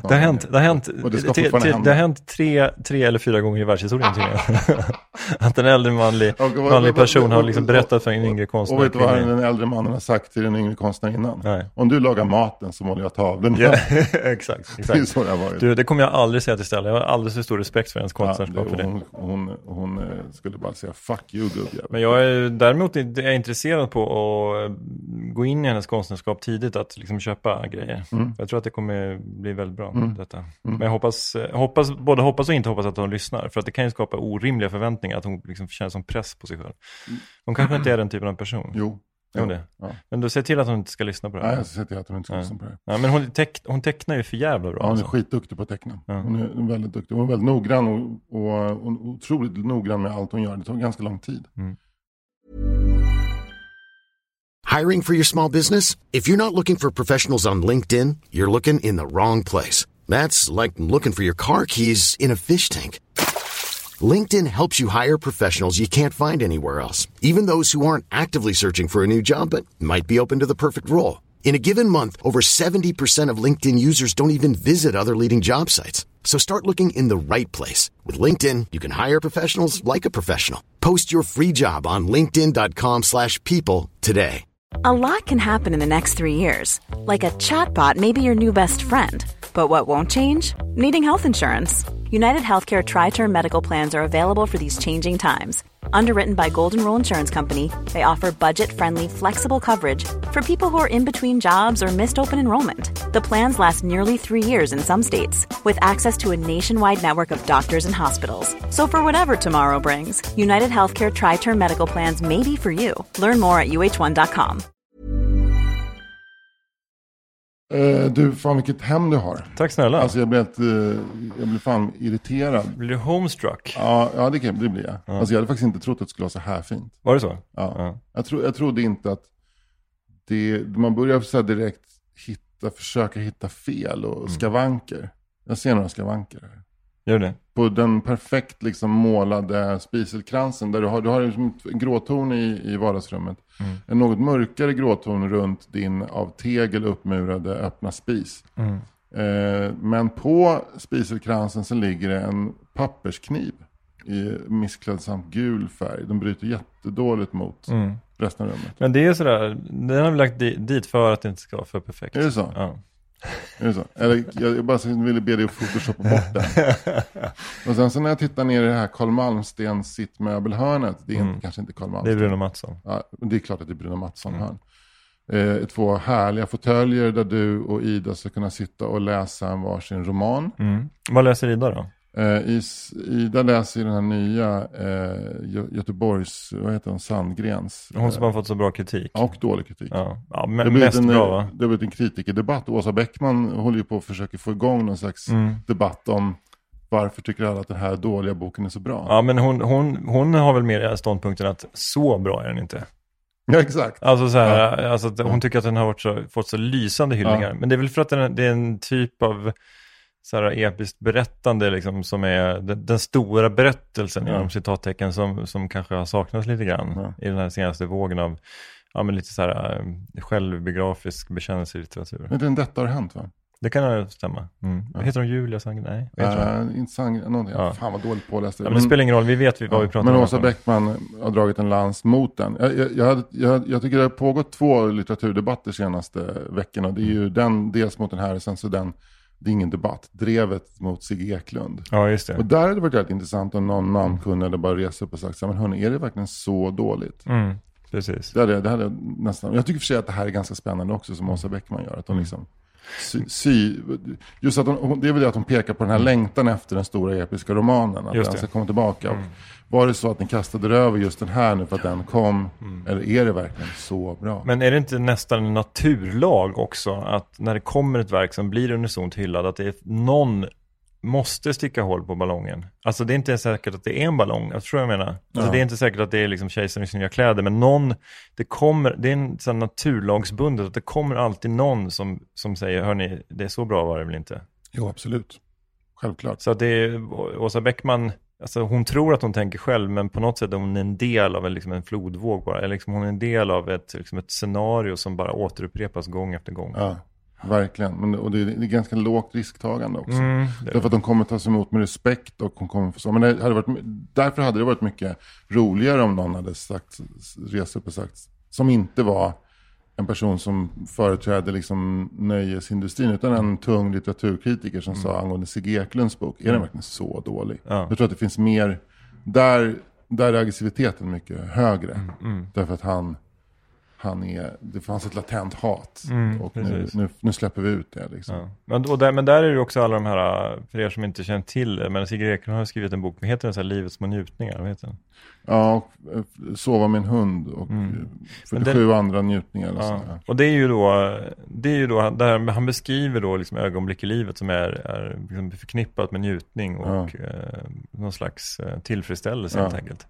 Det har hänt 3 eller 4 gånger i världshistorien tydligen. Att en äldre manlig person har liksom berättat för en yngre konstnär. Och vet du vad den äldre mannen har sagt till den yngre konstnären innan? Nej. Om du lagar maten så måste jag ta av den. Yeah, exakt. Det är så det har varit. Du, det kommer jag aldrig säga till Stella. Jag har alldeles för stor respekt för hennes konstnärskap för det. Hon skulle bara säga fuck you, gubbjävel. Men jag är däremot intresserad på att gå in i hennes konstnärskap tidigt, att liksom köpa grejer. Jag tror att det kommer bli väldigt bra detta. Men jag hoppas och inte hoppas att hon lyssnar, för att det kan ju skapa orimliga förväntningar, att hon liksom känner som press på sig själv. Hon kanske inte är den typen av person. Jo. Det. Ja. Men du ser till att hon inte ska lyssna på det här. Nej, jag ser till att hon inte ska lyssna på det här. Ja, men hon tecknar ju för jävla bra. Ja, hon är skitduktig på att teckna. Ja. Hon är väldigt duktig. Hon är väldigt noggrann och otroligt noggrann med allt hon gör. Det tar ganska lång tid. Hiring for your small business? If you're not looking for professionals on LinkedIn, you're looking in the wrong place. That's like looking for your car keys in a fish tank. LinkedIn helps you hire professionals you can't find anywhere else, even those who aren't actively searching for a new job but might be open to the perfect role. In a given month, over 70% of LinkedIn users don't even visit other leading job sites. So start looking in the right place. With LinkedIn, you can hire professionals like a professional. Post your free job on linkedin.com/people today. A lot can happen in the next 3 years. Like a chatbot may be your new best friend. But what won't change? Needing health insurance. United Healthcare Tri-Term Medical Plans are available for these changing times. Underwritten by Golden Rule Insurance Company, they offer budget-friendly, flexible coverage for people who are in between jobs or missed open enrollment. The plans last nearly 3 years in some states, with access to a nationwide network of doctors and hospitals. So for whatever tomorrow brings, United Healthcare Tri-Term Medical Plans may be for you. Learn more at uh1.com. Du, fan vilket hem du har. Tack snälla. Alltså jag blev fan irriterad. Blir du homestruck? Ja, det blir jag. Ja. Alltså jag hade faktiskt inte trott att det skulle vara så här fint. Var det så? Ja. Jag trodde inte att man börjar så här direkt försöka hitta fel och skavanker. Jag ser några skavanker här. Gör det? På den perfekt liksom målade spiselkransen där du har liksom en gråton i vardagsrummet. En något mörkare gråton runt din av tegel uppmurade öppna spis. Men på spiselkransen så ligger det en papperskniv i missklädsamt gul färg. De bryter jättedåligt mot resten av rummet. Men det är sådär, den har vi lagt dit för att det inte ska vara för perfekt. Är det så? Ja. Är det så? Eller, jag bara ville be dig att photoshoppa bort den. Och sen så när jag tittar ner i det här Carl Malmstens sittmöbelhörnet, det är kanske inte Carl Malmsten. Det är Bruno Mattsson. Ja, det är klart att det är Bruno Mattsson hörn. 2 härliga fåtöljer där du och Ida ska kunna sitta och läsa en varsin roman. Vad läser Ida då? Ida läser ju den här nya Göteborgs, vad heter hon, Sandgrens. Hon som har fått så bra kritik. Och dålig kritik. Ja, men mest bra, va? Det har blivit en kritikerdebatt. Åsa Bäckman håller ju på att försöka få igång någon slags debatt om varför tycker alla att den här dåliga boken är så bra. Ja, men hon har väl mer ståndpunkten att så bra är den inte. Ja, exakt. Alltså, så här, alltså att hon tycker att den har fått så lysande hyllningar. Men det är väl för att det är en typ av så här episkt berättande liksom, som är den stora berättelsen inom citattecken som kanske har saknats lite grann i den här senaste vågen av men lite så här självbiografisk bekännelselitteratur. Men detta har hänt, va? Det kan ju stämma. Heter de Julia Sangren? Nej. Inte Sangren, någonting. Fan vad dåligt påläst. Men det spelar ingen roll, vi vet vad vi pratar om. Men Åsa Bäckman har dragit en lans mot den. Jag tycker det har pågått 2 litteraturdebatter senaste veckorna. Det är ju dels mot den här och sen så det är ingen debatt. Drevet mot Sigge Eklund. Ja, just det. Och där hade det varit rätt intressant om någon namnkunnig hade bara resa upp och sagt, men hörni, är det verkligen så dåligt? Precis. Det hade nästan. Jag tycker för sig att det här är ganska spännande också som Åsa Bäckman gör. Att hon liksom just att det är väl det att hon pekar på den här längtan efter den stora episka romanen. Att den ska komma tillbaka. Var det så att ni kastade över just den här nu för att den kom? Eller är det verkligen så bra? Men är det inte nästan en naturlag också att när det kommer ett verk som blir unisont hyllad att det är någon måste sticka hål på ballongen. Alltså det är inte säkert att det är en ballong. Jag tror jag menar. Alltså det är inte säkert att det är liksom kejsarens nya kläder. Men det är en sån naturlagsbundet att det kommer alltid någon som säger, hörni, det är så bra var det väl inte? Jo, absolut. Självklart. Så att det är Åsa Bäckman, alltså hon tror att hon tänker själv, men på något sätt är hon en del av en flodvåg bara. Eller liksom hon är en del av ett scenario som bara återupprepas gång efter gång. Ja. Verkligen, och det är ganska lågt risktagande också. Därför att de kommer tas emot med respekt och hon kommer så. Men därför hade det varit mycket roligare om någon hade rest upp och sagt, som inte var en person som företrädde liksom nöjesindustrin utan en tung litteraturkritiker som sa angående Sigge Eklunds bok, är den verkligen så dålig? Jag tror att det finns mer, där är aggressiviteten mycket högre. Därför att det fanns ett latent hat och nu släpper vi ut det liksom. Men där är det också alla de här, för er som inte känner till det, men Sigge Eklund har skrivit en bok, vad heter den, så här, Livets små njutningar, vad heter den? Ja, och Sova med en hund och 47 andra njutningar eller så. Och det är ju då där han beskriver då liksom ögonblick i livet som är liksom förknippat med njutning och någon slags tillfredsställelse helt enkelt.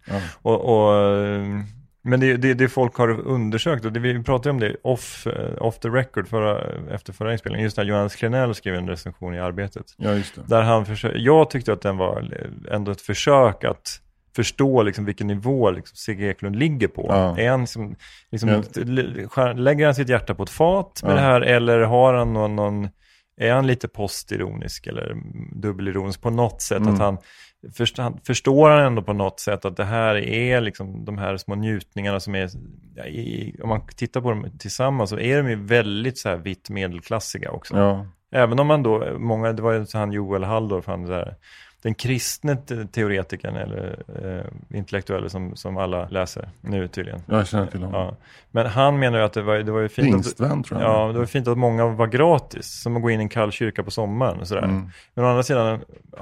Men det folk har undersökt, och vi pratade om det off the record efter förra inspelningen, just när Johannes Klenell skrev en recension i Arbetet. Ja, just det. Där jag tyckte att den var ändå ett försök att förstå liksom vilken nivå liksom Sigge Eklund ligger på. Är han lägger han sitt hjärta på ett fat med det här, eller har han någon är han lite postironisk eller dubbelironisk på något sätt, att han förstår han ändå på något sätt att det här är liksom de här små njutningarna som är, om man tittar på dem tillsammans så är de ju väldigt så här vitt medelklassiga också. Ja. Även om man då, det var ju så han Joel Halldorf, han där, den kristne teoretikern eller intellektuella som alla läser nu tydligen. Jag känner till honom. Ja. Men han menar ju att det var ju fint Pingstvän, tror jag. Ja, det var fint att många var gratis, som att gå in i en kall kyrka på sommaren och sådär. Men å andra sidan,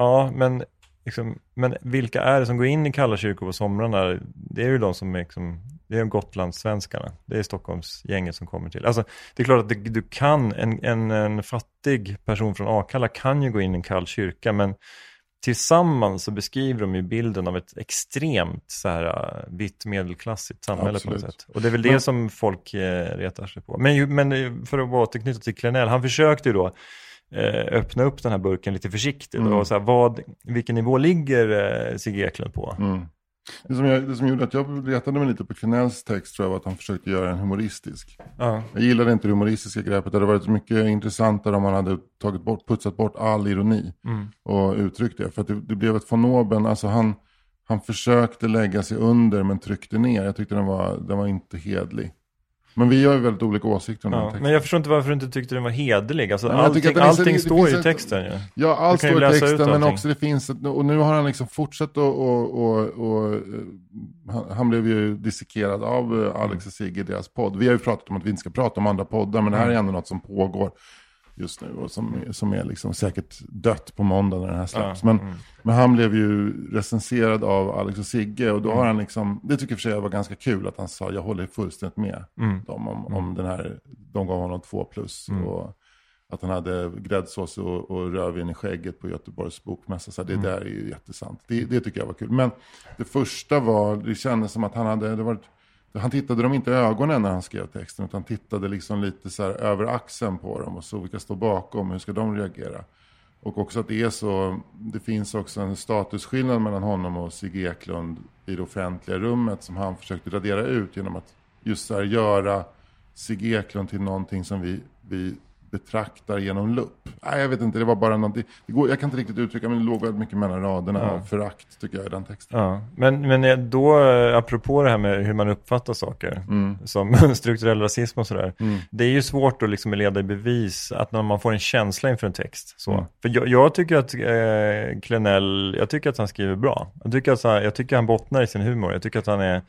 men vilka är det som går in i kalla kyrkor på somrarna? Det är ju de som är liksom, det är Gotlandssvenskarna. Det är Stockholmsgänget som kommer till. Alltså, det är klart att du kan, en fattig person från Akalla kan ju gå in i en kall kyrka, men tillsammans så beskriver de ju bilden av ett extremt så här vitt medelklassigt samhälle. Absolut. På något sätt. Och det är väl det som folk retar sig på. Men för att vara återknyta till Klenell, han försökte ju då öppna upp den här burken lite försiktigt och så här, vilken nivå ligger Sigge Eklund på? Det som gjorde att jag retade mig lite på Klenells text, tror jag, var att han försökte göra en humoristisk. Jag gillade inte det humoristiska greppet. Det hade varit mycket intressantare om man hade putsat bort all ironi och uttryckt det. För att det blev ett von oben, alltså han försökte lägga sig under men tryckte ner. Jag tyckte den var inte hedlig. Men vi har ju väldigt olika åsikter om den texten. Men jag förstår inte varför du inte tyckte den var hederlig. Alltså, men allting står i texten. Ja, allt står i texten, men också det finns... Och nu har han liksom fortsatt och han blev ju dissekerad av Alex och Sigge i deras podd. Vi har ju pratat om att vi inte ska prata om andra poddar, men det här är ändå något som pågår just nu och som är liksom säkert dött på måndag när den här släpps. Men han blev ju recenserad av Alex och Sigge, och då har han liksom, det tycker jag för sig var ganska kul att han sa, jag håller fullständigt med dem om den här, de gav honom 2+, och att han hade gräddsås och rödvin i skägget på Göteborgs bokmässa. Så det där är ju jättesant. Det tycker jag var kul. Men det första var, det kändes som att han tittade dem inte i ögonen när han skrev texten, utan tittade liksom lite så här över axeln på dem och så vilka står bakom, hur ska de reagera. Och också att det finns också en statusskillnad mellan honom och Sigge Eklund i det offentliga rummet som han försökte radera ut genom att just så här göra Sigge Eklund till någonting som vi betraktar genom lupp. Nej, jag vet inte, det var bara någonting. Jag kan inte riktigt uttrycka, men det låg väldigt mycket mellan raderna av förakt, tycker jag, i den texten. Ja. Men då, apropå det här med hur man uppfattar saker, som strukturell rasism och sådär, det är ju svårt att liksom leda i bevis att när man får en känsla inför en text. Så. För jag tycker att Klenell, jag tycker att han skriver bra. Jag tycker han bottnar i sin humor. Jag tycker att han är...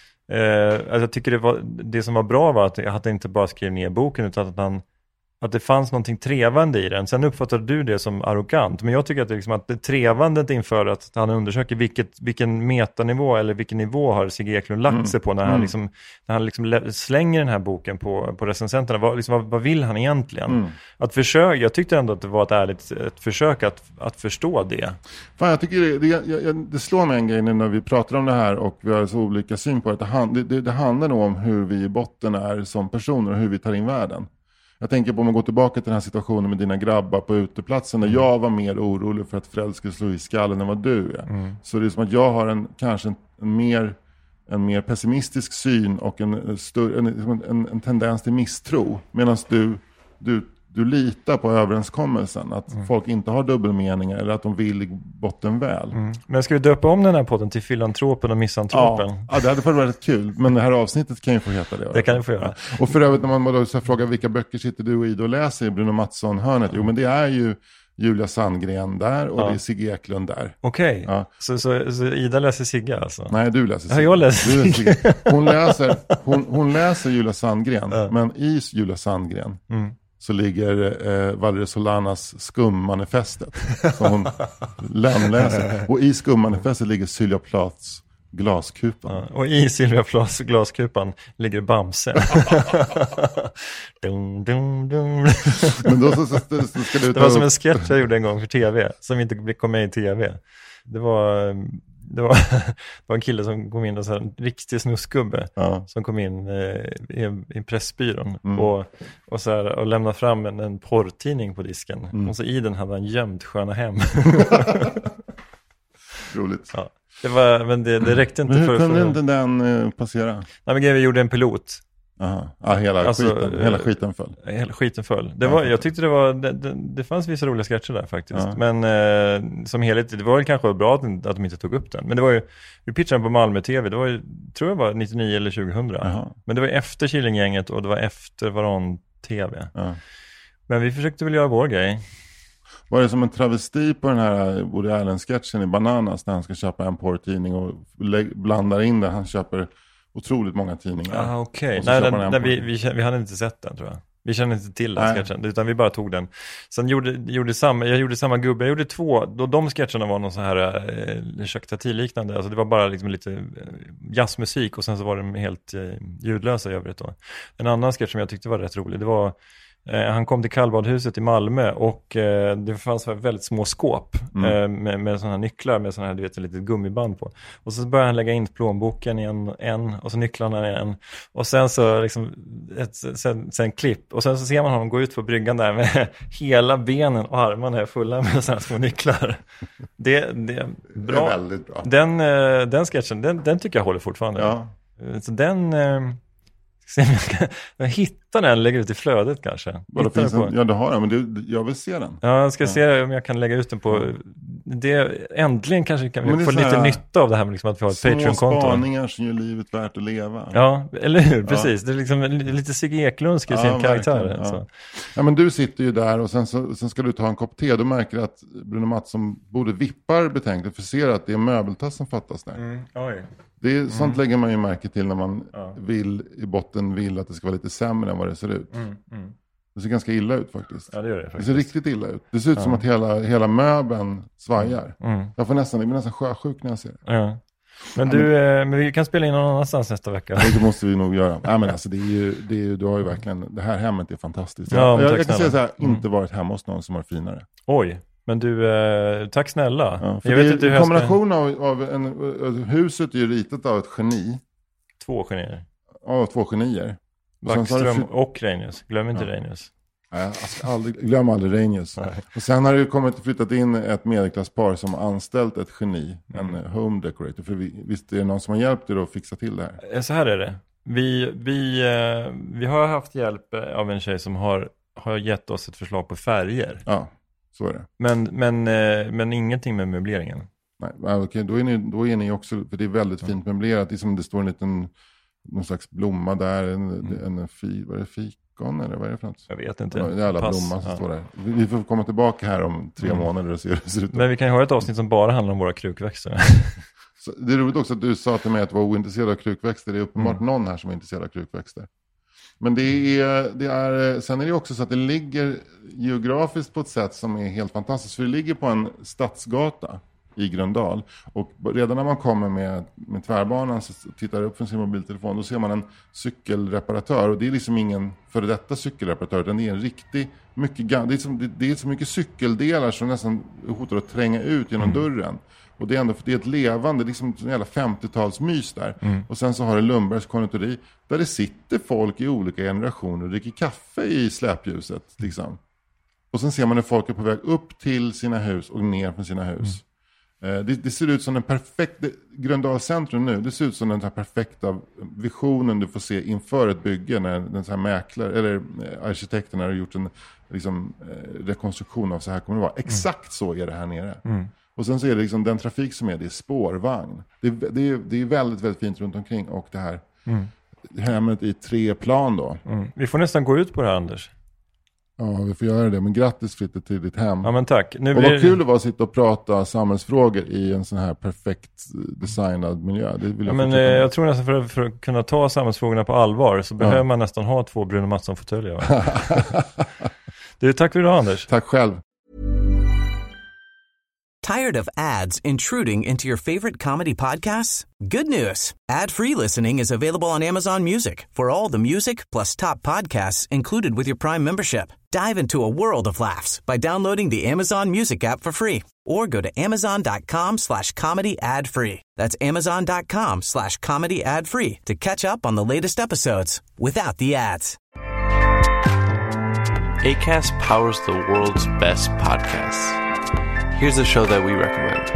jag tycker det som var bra var att han inte bara skrev ner boken, utan att det fanns någonting trevande i den. Sen uppfattade du det som arrogant. Men jag tycker att det trevandet inför att han undersöker vilken metanivå eller vilken nivå har Sigge Eklund lagt sig på när han slänger den här boken på recensenterna. Vad vill han egentligen? Jag tyckte ändå att det var ett ärligt försök att förstå det. Fan, jag tycker det slår mig en grej när vi pratar om det här och vi har så olika syn på det. Det handlar nog om hur vi i botten är som personer och hur vi tar in världen. Jag tänker på om man går tillbaka till den här situationen med dina grabbar på uteplatsen där jag var mer orolig för att Fred skulle slå i skallen än vad du är. Så det är som att jag har en mer pessimistisk syn och en tendens till misstro. Medan du litar på överenskommelsen att folk inte har dubbelmeningar eller att de vill i botten väl. Men ska vi döpa om den här podden till Filantropen och Missantropen? Ja, det hade varit kul. Men det här avsnittet kan ju få heta det. Det kan ju få göra. Och för övrigt, när man då så frågar vilka böcker sitter du och Ida och läser i Bruno Mattsson-hörnet? Jo, men det är ju Julia Sandgren där och det är Sigge Eklund där. Okej. Ja. Så Ida läser Sigge alltså? Nej, du läser Sigge. Ja, jag läser Sigge. Hon läser Julia Sandgren, men i Julia Sandgren så ligger Valerie Solanas Skummanifestet som hon lämläser. Och i Skummanifestet ligger Sylvia Plaths Glaskupan. Ja, och i Sylvia Plaths Glaskupan ligger Bamse. Dum, dum, dum. Men då så ska du det var som en sketch jag gjorde en gång för tv som inte kom med i tv. Det var en kille som kom in och så en riktig snuskgubbe som kom in i pressbyrån och så här, och lämnade fram en porrtidning på disken. Och så i den hade han gömt Sköna hem. Roligt. Ja. Men det räckte inte. Men hur kunde inte den passera? Nej, men vi gjorde en pilot. Ja, hela skiten föll. Hela skiten föll. Jag tyckte det fanns vissa roliga sketcher där faktiskt. Ja. Men som helhet, det var väl kanske bra att de inte tog upp den. Men det var ju, vi pitchade på Malmö TV, det var ju, tror jag var 99 eller 2000. Aha. Men det var efter Killinggänget och det var efter Varan TV. Ja. Men vi försökte väl göra vår grej. Var det som en travesti på den här Woody Allen-sketchen i Bananas när han ska köpa en porrtidning och blandar in det. Han köper otroligt många tidningar. Okej. Vi hade inte sett den, tror jag. Vi kände inte till den sketchen, utan vi bara tog den. Sen jag gjorde samma gubbe. Jag gjorde 2. Då de sketcherna var någon så här Chakta-liknande. Alltså det var bara liksom lite jazzmusik och sen så var de helt ljudlösa i övrigt då. En annan sketch som jag tyckte var rätt rolig, det var han kom till kallbadhuset i Malmö och det fanns väldigt små skåp med sådana här nycklar med sådana här, du vet, lite gummiband på. Och så började han lägga in plånboken i en och så nycklarna i en. Och sen så liksom sen klipp. Och sen så ser man honom gå ut på bryggan där med hela benen och armarna är fulla med sådana små nycklar. Det är bra. Det är väldigt bra. Den sketchen, den tycker jag håller fortfarande. Ja. Så jag hittar den, lägger ut i flödet kanske. Ja, det har jag, men jag vill se den. Ja, jag ska se om jag kan lägga ut den på äntligen kanske kan vi få lite nytta av det här med liksom att vi har ett Patreon-konto. Små spaningar som gör livet värt att leva. Ja, eller hur? Precis. Det är liksom lite Sigge Eklundsk i sin karaktär. Ja. Ja, men du sitter ju där och sen ska du ta en kopp te. Du märker att Bruno Mattsson borde vippar betänkt för ser att det är möbeltass som fattas där. Oj. Det är, sånt lägger man ju märke till när man vill att det ska vara lite sämre än vad det ser ut. Det ser ganska illa ut faktiskt. Ja, det gör det faktiskt. Det ser riktigt illa ut. Det ser ut som att hela möbeln svajar. Jag blir nästan sjösjuk när jag ser det. Ja. Men men vi kan spela in någon annanstans nästa vecka. Det måste vi nog göra. Ja, men alltså, det är ju, du har ju verkligen, det här hemmet är fantastiskt. Ja, jag kan säga så här, inte varit hemma hos någon som har finare. Oj, men du, tack snälla. Ja, jag vet inte hur kombination av huset är ju ritat av ett geni. 2 genier. Ja, 2 genier. Backström och Reinius. Glöm inte Reinius. Nej, jag ska glöm aldrig Reinius. Och sen har det flyttat in ett medelklasspar som har anställt ett geni. En home decorator. För visst är det någon som har hjälpt er att fixa till det här? Så här är det. Vi har haft hjälp av en tjej som har gett oss ett förslag på färger. Ja, så är det. Men ingenting med möbleringen. Nej, okej, då är ni också, för det är väldigt fint möblerat. Det är som det står en liten, någon slags blomma där, vad är det, fikon eller vad är det för något? Jag vet inte. Det är alla blommor som står där. Vi får komma tillbaka här om 3 månader och se hur det ser ut. Men vi kan ju ha ett avsnitt som bara handlar om våra krukväxter. Så det är roligt också att du sa till mig att du var ointresserad av krukväxter. Det är uppenbart någon här som är intresserad av krukväxter. Men sen är det också så att det ligger geografiskt på ett sätt som är helt fantastiskt. För det ligger på en stadsgata i Gröndal. Och redan när man kommer med tvärbanan så tittar upp från sin mobiltelefon, då ser man en cykelreparatör. Och det är liksom ingen före detta cykelreparatör, utan det är en riktig, det är så mycket cykeldelar som nästan hotar att tränga ut genom dörren. Och det är ett levande, liksom en jävla 50-talsmys där. Och sen så har det Lundbergs konditori där det sitter folk i olika generationer och dricker kaffe i släpljuset. Liksom. Och sen ser man när folk är på väg upp till sina hus och ner från sina hus. Det ser ut som den perfekta, Gröndal centrum nu, det ser ut som den här perfekta visionen du får se inför ett bygge när den så här mäklare eller arkitekten har gjort en rekonstruktion av så här kommer det vara. Exakt så är det här nere. Och sen så är det liksom den trafik som det är spårvagn. Det är väldigt, väldigt fint runt omkring och det här hemmet i 3 plan då. Vi får nästan gå ut på det här, Anders. Ja, vi får göra det. Men grattis flyttet till ditt hem. Ja, men tack. Och vad kul det var att sitta och prata samhällsfrågor i en sån här perfekt designad miljö. Det vill jag tror nästan för att kunna ta samhällsfrågorna på allvar så behöver man nästan ha 2 Bruno Mattsson-fåtöljer. Tack för idag, Anders. Tack själv. Tired of ads intruding into your favorite comedy podcasts? Good news. Ad-free listening is available on Amazon Music for all the music plus top podcasts included with your Prime membership. Dive into a world of laughs by downloading the Amazon Music app for free or go to amazon.com/comedy ad-free. That's amazon.com/comedy ad-free to catch up on the latest episodes without the ads. Acast powers the world's best podcasts. Here's a show that we recommend.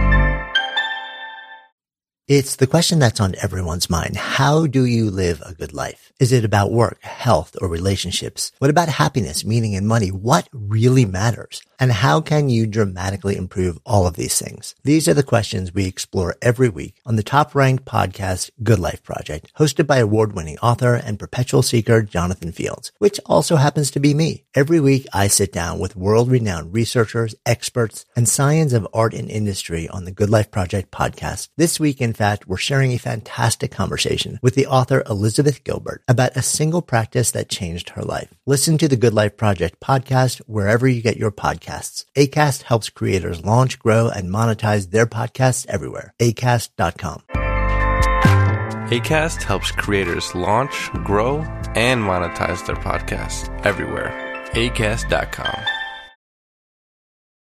It's the question that's on everyone's mind. How do you live a good life? Is it about work, health, or relationships? What about happiness, meaning, and money? What really matters? And how can you dramatically improve all of these things? These are the questions we explore every week on the top-ranked podcast, Good Life Project, hosted by award-winning author and perpetual seeker Jonathan Fields, which also happens to be me. Every week, I sit down with world-renowned researchers, experts, and science of art and industry on the Good Life Project podcast. This week, in fact, we're sharing a fantastic conversation with the author Elizabeth Gilbert about a single practice that changed her life. Listen to the Good Life Project podcast wherever you get your podcasts. Acast helps creators launch, grow, and monetize their podcasts everywhere. Acast.com. Acast helps creators launch, grow, and monetize their podcasts everywhere. Acast.com.